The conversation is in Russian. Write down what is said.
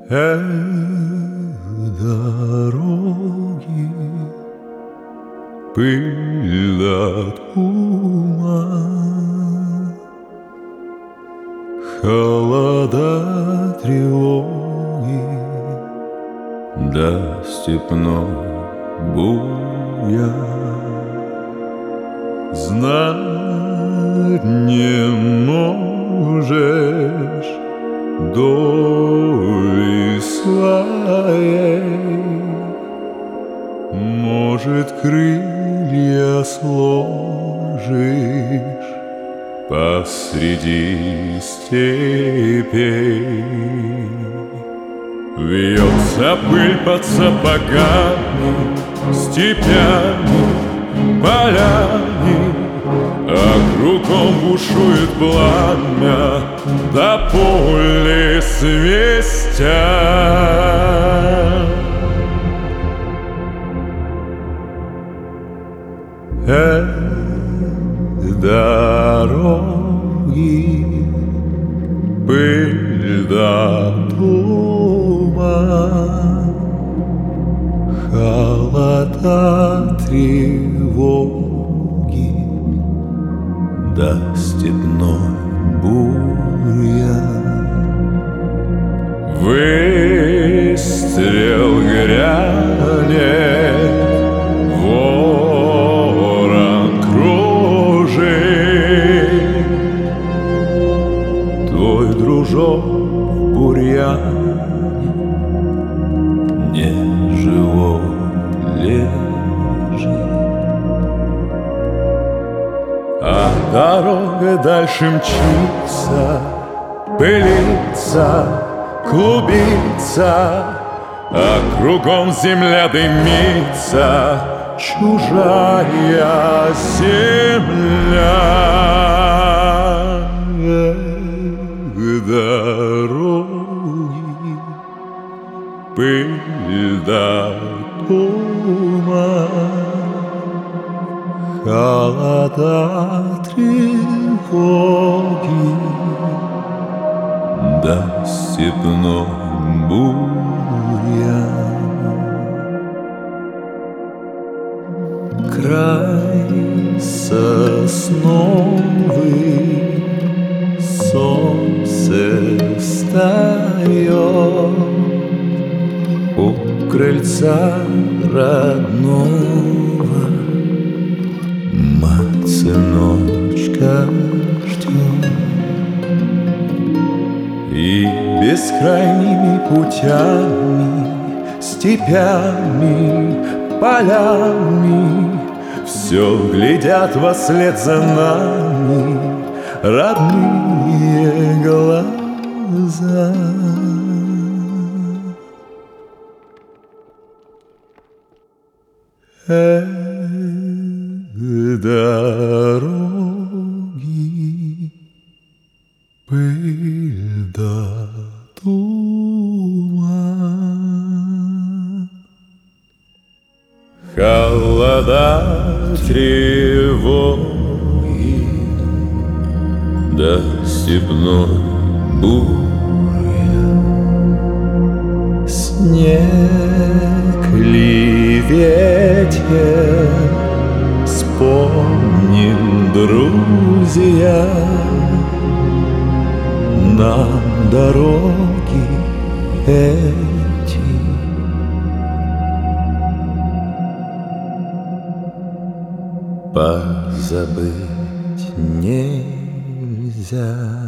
Дороги, пыль да туман, холода, тревоги, да степной буян. Знать не можешь доли своей, может, крылья сложишь посреди степей. Вьется пыль под сапогами, степями, полями, а кругом бушует пламя, да поле свистят. Дороги, пыль да туман, холода, тревоги, да степной бурьян. Выстрел грянет, ворон кружит, твой дружок в бурьяне не живой лежит. А дорога дальше мчится, пылится, клубится, а кругом земля дымится, чужая земля. Дороги, пыль да туман, холода, тревоги, да степной бурьян. Край сосновый, солнце встает у крыльца родного, мать сыночка ждет. И бескрайними путями, степями, полями все глядят вслед за нами родные глаза. Дороги, пыль да туман, холода, тревоги, да степной бурьян. Снег ли ветер, вспомним, друзья, нам дороги эти. Позабыть нельзя.